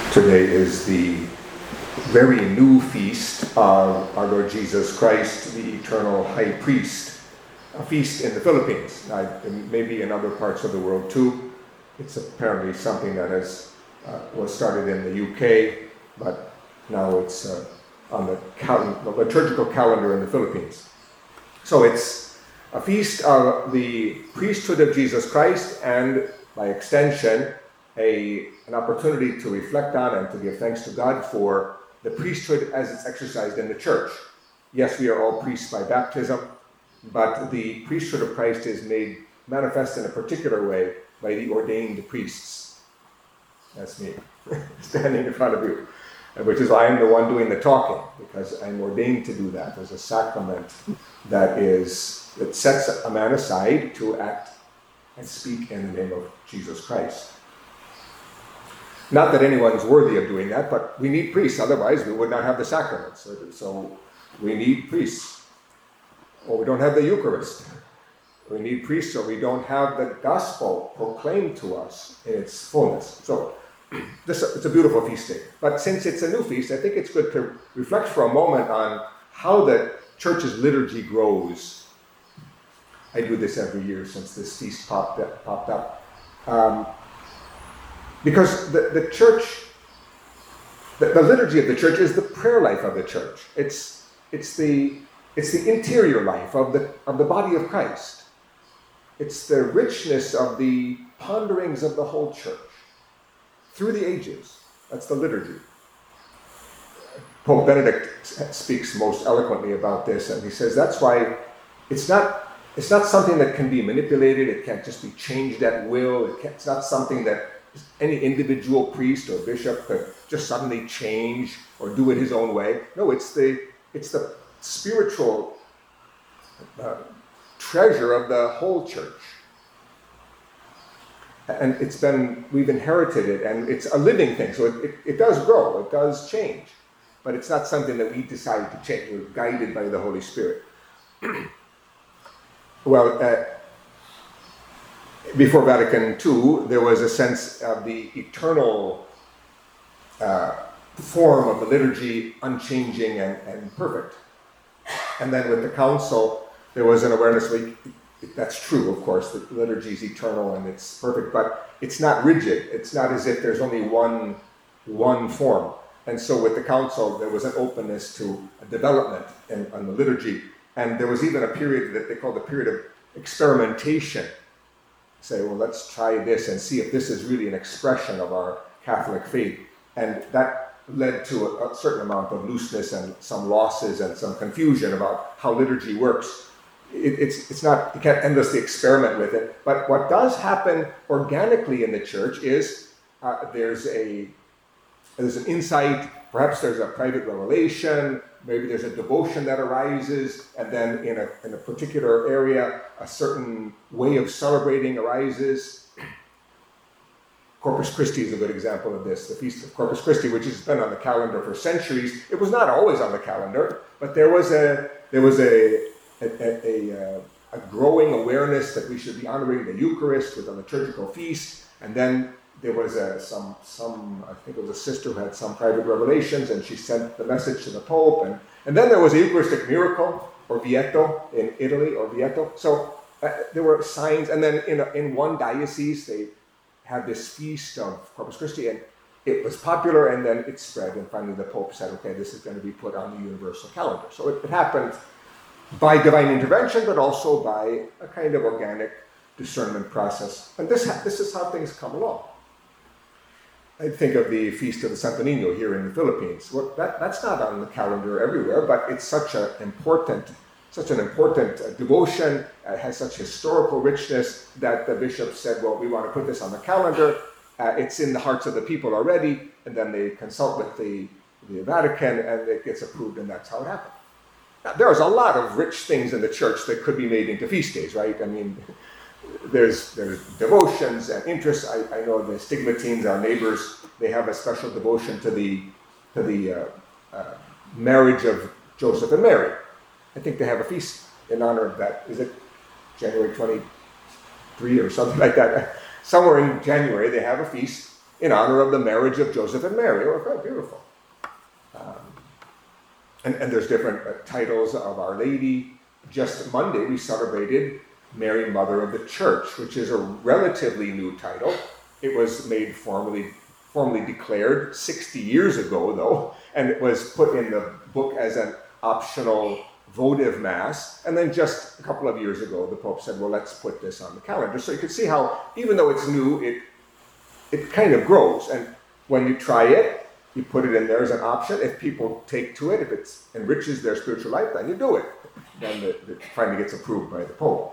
Today is the very new feast of our Lord Jesus Christ, the eternal high priest, a feast in the Philippines, maybe in other parts of the world too. It's apparently something that was started in the UK, but now it's on the liturgical calendar in the Philippines. So it's a feast of the priesthood of Jesus Christ, and by extension, an opportunity to reflect on and to give thanks to God for the priesthood as it's exercised in the church. Yes, we are all priests by baptism, but the priesthood of Christ is made manifest in a particular way by the ordained priests. That's me, standing in front of you, which is why I'm the one doing the talking, because I'm ordained to do that as a sacrament that sets a man aside to act and speak in the name of Jesus Christ. Not that anyone's worthy of doing that, but we need priests, otherwise we would not have the sacraments. So we need priests, or we don't have the Eucharist. We need priests, or we don't have the gospel proclaimed to us in its fullness. So it's a beautiful feast day. But since it's a new feast, I think it's good to reflect for a moment on how the church's liturgy grows. I do this every year since this feast popped up. Because the church, the liturgy of the church is the prayer life of the church. It's the interior life of the body of Christ. It's the richness of the ponderings of the whole church through the ages. That's the liturgy. Pope Benedict speaks most eloquently about this, and he says that's why it's not something that can be manipulated. It can't just be changed at will. It's not something that any individual priest or bishop could just suddenly change or do it his own way. No, it's the spiritual treasure of the whole church. And we've inherited it, and it's a living thing. So it does grow, it does change. But it's not something that we decide to change. We're guided by the Holy Spirit. Well, before Vatican II, there was a sense of the eternal form of the liturgy, unchanging and perfect. And then with the Council, there was an awareness, that's true, of course, the liturgy is eternal and it's perfect, but it's not rigid. It's not as if there's only one form. And so with the Council, there was an openness to a development on the liturgy. And there was even a period that they called the period of experimentation. Say, well, let's try this and see if this is really an expression of our Catholic faith. And that led to a certain amount of looseness and some losses and some confusion about how liturgy works. It's not, you can't endlessly experiment with it. But what does happen organically in the church is there's an insight, perhaps there's a private revelation, maybe there's a devotion that arises, and then in a particular area, a certain way of celebrating arises. Corpus Christi is a good example of this. The Feast of Corpus Christi, which has been on the calendar for centuries. It was not always on the calendar, but there was a growing awareness that we should be honoring the Eucharist with a liturgical feast, and then there was some I think it was a sister who had some private revelations, and she sent the message to the Pope, and then there was a Eucharistic miracle, or Orvieto in Italy, or Orvieto. So there were signs, and then in one diocese they had this feast of Corpus Christi, and it was popular, and then it spread, and finally the Pope said, okay, this is going to be put on the universal calendar. So it happened by divine intervention, but also by a kind of organic discernment process. And this is how things come along. I think of the Feast of the Santo Niño here in the Philippines. Well, that's not on the calendar everywhere, but it's such an important devotion. It has such historical richness that the bishop said, well, we want to put this on the calendar. It's in the hearts of the people already, and then they consult with the Vatican, and it gets approved, and that's how it happened. Now, there's a lot of rich things in the church that could be made into feast days, right? I mean, there's devotions and interests. I know the Stigmatines, our neighbors, they have a special devotion to the marriage of Joseph and Mary. I think they have a feast in honor of that. Is it January 23 or something like that? Somewhere in January they have a feast in honor of the marriage of Joseph and Mary. Oh, very beautiful. And there's different titles of Our Lady. Just Monday, we celebrated Mary, Mother of the Church, which is a relatively new title. It was made formally declared 60 years ago, though, and it was put in the book as an optional votive mass. And then just a couple of years ago, the Pope said, well, let's put this on the calendar. So you can see how, even though it's new, it kind of grows. And when you try it, you put it in there as an option. If people take to it, if it enriches their spiritual life, then you do it. Then it finally gets approved by the Pope.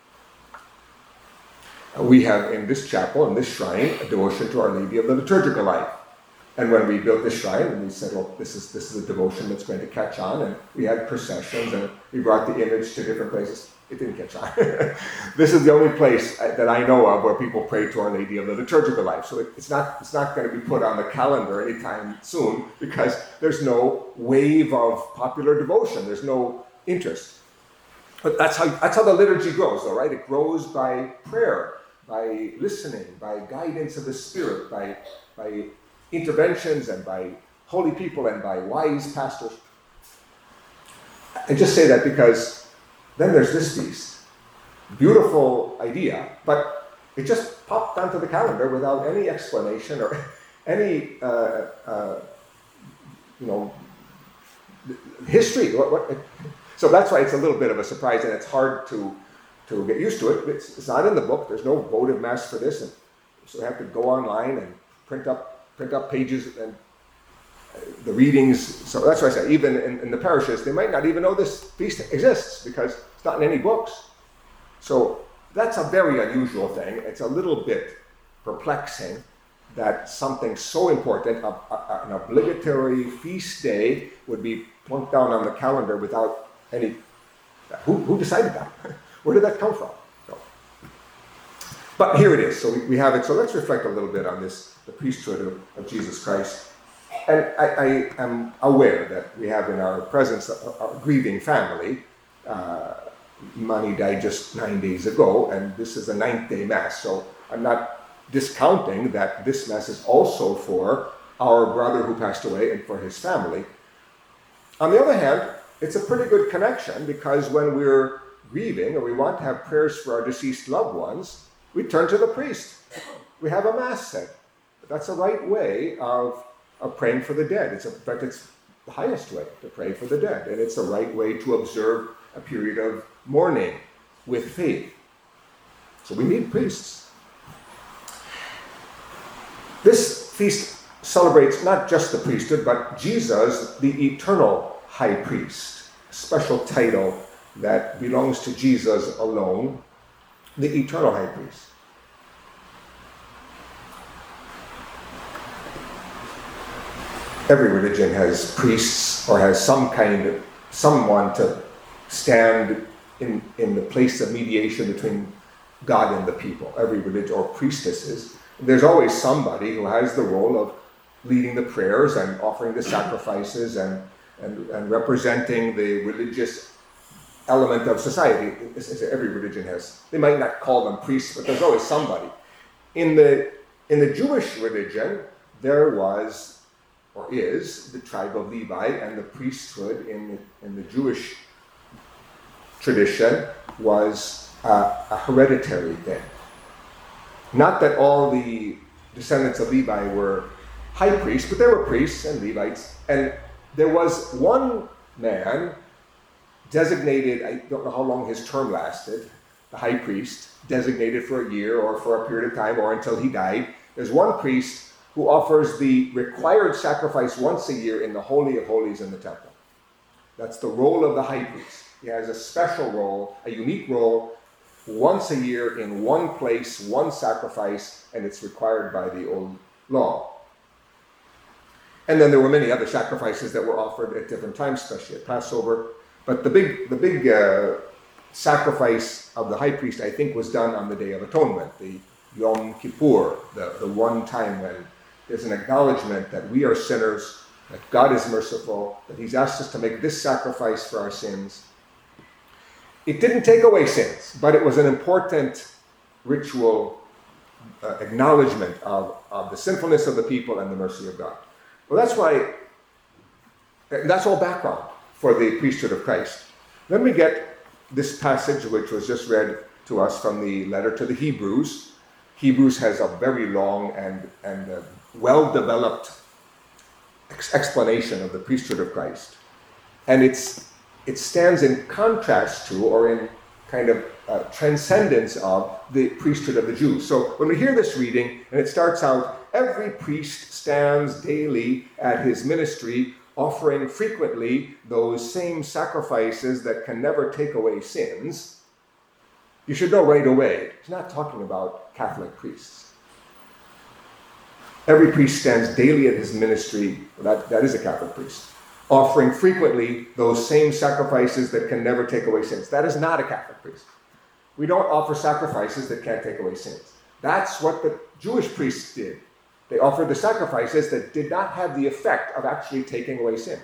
We have in this chapel, in this shrine, a devotion to Our Lady of the Liturgical Life. And when we built this shrine, and we said, well, this is a devotion that's going to catch on, and we had processions, and we brought the image to different places. It didn't catch on. This is the only place that I know of where people pray to Our Lady of the Liturgical Life. So it's not going to be put on the calendar anytime soon, because there's no wave of popular devotion. There's no interest. But that's how the liturgy grows, though, right? It grows by prayer, by listening, by guidance of the Spirit, by interventions, and by holy people, and by wise pastors. I just say that because then there's this feast. Beautiful idea, but it just popped onto the calendar without any explanation or any, history. So that's why it's a little bit of a surprise, and it's hard to get used to it. It's not in the book. There's no votive mass for this, and so we have to go online and print up pages and the readings. So that's why I say, even in the parishes, they might not even know this feast exists because it's not in any books. So that's a very unusual thing. It's a little bit perplexing that something so important, an obligatory feast day, would be plunked down on the calendar without any... Who decided that? Where did that come from? So, but here it is. So we have it. So let's reflect a little bit on this, the priesthood of Jesus Christ. And I am aware that we have in our presence a grieving family. Mani died just 9 days ago, and this is the 9th day Mass. So I'm not discounting that this Mass is also for our brother who passed away and for his family. On the other hand, it's a pretty good connection, because when we're grieving or we want to have prayers for our deceased loved ones, we turn to the priest. We have a Mass said. That's a right way of praying for the dead. In fact, it's the highest way to pray for the dead, and it's the right way to observe a period of mourning with faith. So we need priests. This feast celebrates not just the priesthood, but Jesus, the eternal high priest, a special title that belongs to Jesus alone, the eternal high priest. Every religion has priests, or has someone to stand in the place of mediation between God and the people. Every religion, or priestesses. There's always somebody who has the role of leading the prayers and offering the sacrifices and representing the religious element of society. Every religion has. They might not call them priests, but there's always somebody. In the Jewish religion, there was, or is, the tribe of Levi, and the priesthood in the Jewish tradition was a hereditary thing. Not that all the descendants of Levi were high priests, but there were priests and Levites, and there was one man designated, I don't know how long his term lasted, the high priest, designated for a year or for a period of time or until he died. There's one priest who offers the required sacrifice once a year in the Holy of Holies in the temple. That's the role of the high priest. He has a special role, a unique role, once a year in one place, one sacrifice, and it's required by the old law. And then there were many other sacrifices that were offered at different times, especially at Passover. But the big sacrifice of the high priest, I think, was done on the Day of Atonement, the Yom Kippur, the one time when there's an acknowledgement that we are sinners, that God is merciful, that he's asked us to make this sacrifice for our sins. It didn't take away sins, but it was an important ritual acknowledgement of the sinfulness of the people and the mercy of God. Well, that's all background for the priesthood of Christ. Then we get this passage which was just read to us from the letter to the Hebrews. Hebrews has a very long and well-developed explanation of the priesthood of Christ. And it stands in contrast to, or in kind of transcendence of, the priesthood of the Jews. So when we hear this reading, and it starts out, every priest stands daily at his ministry, offering frequently those same sacrifices that can never take away sins, you should know right away, he's not talking about Catholic priests. Every priest stands daily at his ministry, that is a Catholic priest, offering frequently those same sacrifices that can never take away sins. That is not a Catholic priest. We don't offer sacrifices that can't take away sins. That's what the Jewish priests did. They offered the sacrifices that did not have the effect of actually taking away sin.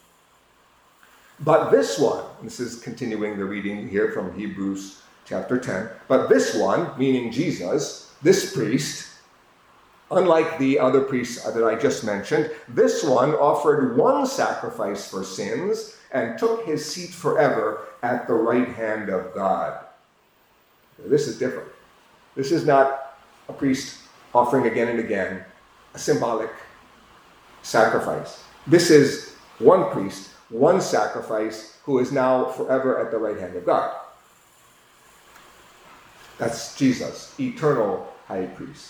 But this one, this is continuing the reading here from Hebrews chapter 10, but this one, meaning Jesus, this priest, unlike the other priests that I just mentioned, this one offered one sacrifice for sins and took his seat forever at the right hand of God. This is different. This is not a priest offering again and again a symbolic sacrifice. This is one priest, one sacrifice, who is now forever at the right hand of God. That's Jesus, eternal high priest.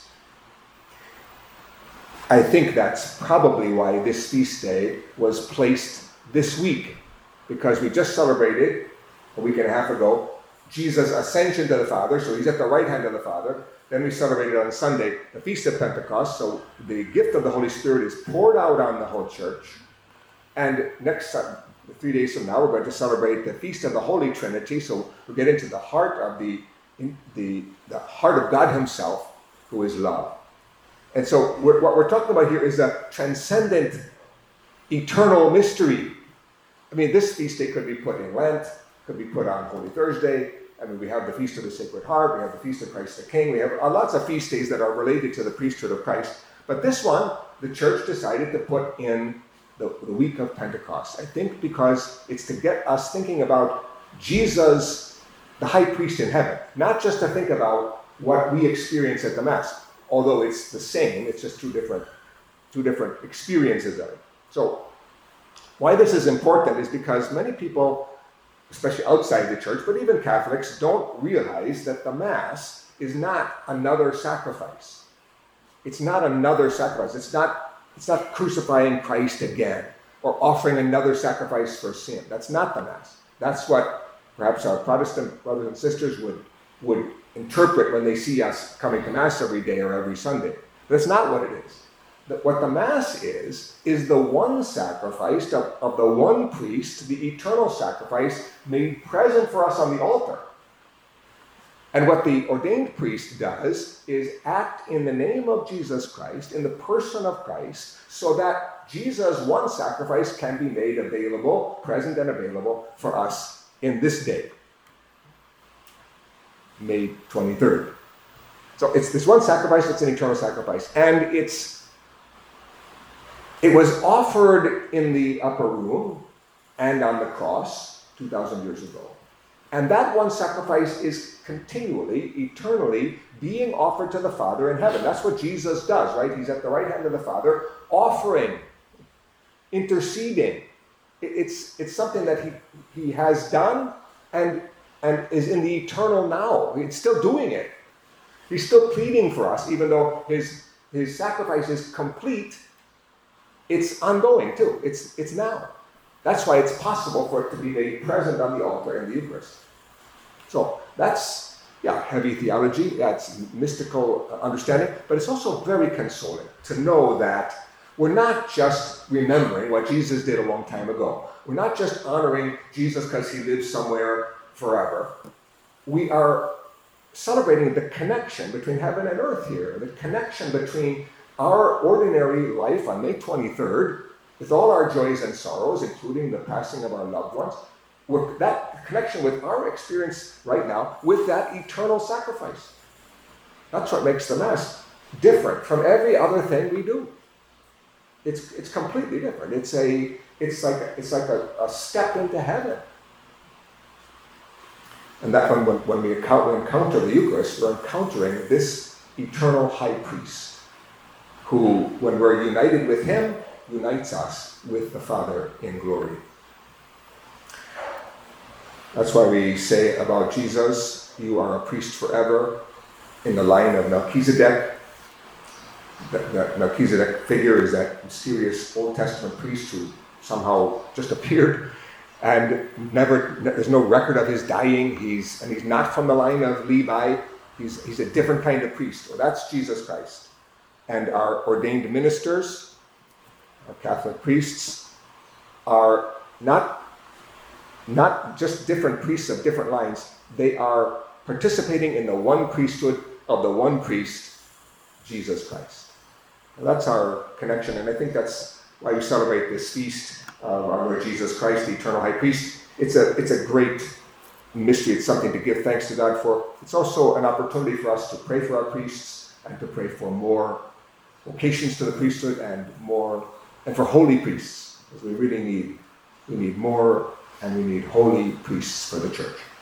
I think that's probably why this feast day was placed this week, because we just celebrated a week and a half ago Jesus' ascension to the Father, so he's at the right hand of the Father. Then we celebrated on Sunday the Feast of Pentecost, so the gift of the Holy Spirit is poured out on the whole church. And next 3 days from now, we're going to celebrate the Feast of the Holy Trinity, so we'll get into the heart of the heart of God himself, who is love. And so what we're talking about here is a transcendent, eternal mystery. I mean, this feast day could be put in Lent, could be put on Holy Thursday. I mean, we have the Feast of the Sacred Heart, we have the Feast of Christ the King, we have lots of feast days that are related to the priesthood of Christ. But this one, the church decided to put in the week of Pentecost. I think because it's to get us thinking about Jesus, the high priest in heaven, not just to think about what we experience at the Mass, although it's the same, it's just two different experiences of it. So why this is important is because many people, especially outside the church, but even Catholics, don't realize that the Mass is not another sacrifice. It's not another sacrifice. It's not crucifying Christ again or offering another sacrifice for sin. That's not the Mass. That's what perhaps our Protestant brothers and sisters would interpret when they see us coming to Mass every day or every Sunday. But it's not what it is. What the Mass is the one sacrifice of the one priest, the eternal sacrifice made present for us on the altar. And what the ordained priest does is act in the name of Jesus Christ, in the person of Christ, so that Jesus' one sacrifice can be made available, present and available for us in this day, May 23rd. So it's this one sacrifice, it's an eternal sacrifice. And it was offered in the upper room and on the cross 2,000 years ago. And that one sacrifice is continually, eternally being offered to the Father in heaven. That's what Jesus does, right? He's at the right hand of the Father, offering, interceding. It's something that he has done and is in the eternal now. He's still doing it. He's still pleading for us, even though his sacrifice is complete. It's ongoing too. It's now. That's why it's possible for it to be made present on the altar in the Eucharist. So that's, heavy theology. That's mystical understanding. But it's also very consoling to know that we're not just remembering what Jesus did a long time ago. We're not just honoring Jesus because he lives somewhere forever. We are celebrating the connection between heaven and earth here, the connection between our ordinary life on May 23rd, with all our joys and sorrows, including the passing of our loved ones, with that connection with our experience right now, with that eternal sacrifice. That's what makes the Mass different from every other thing we do. It's completely different. It's like a step into heaven. And that when we encounter the Eucharist, we're encountering this eternal high priest who, when we're united with him, unites us with the Father in glory. That's why we say about Jesus, you are a priest forever, in the line of Melchizedek. That Melchizedek figure is that mysterious Old Testament priest who somehow just appeared, and there's no record of his dying. He's not from the line of Levi. He's a different kind of priest. Well, that's Jesus Christ. And our ordained ministers, our Catholic priests, are not just different priests of different lines. They are participating in the one priesthood of the one priest, Jesus Christ. And that's our connection, and I think that's why we celebrate this feast of our Lord Jesus Christ, the eternal high priest. It's a great mystery. It's something to give thanks to God for. It's also an opportunity for us to pray for our priests and to pray for more vocations to the priesthood and for holy priests, because we need more, and we need holy priests for the church.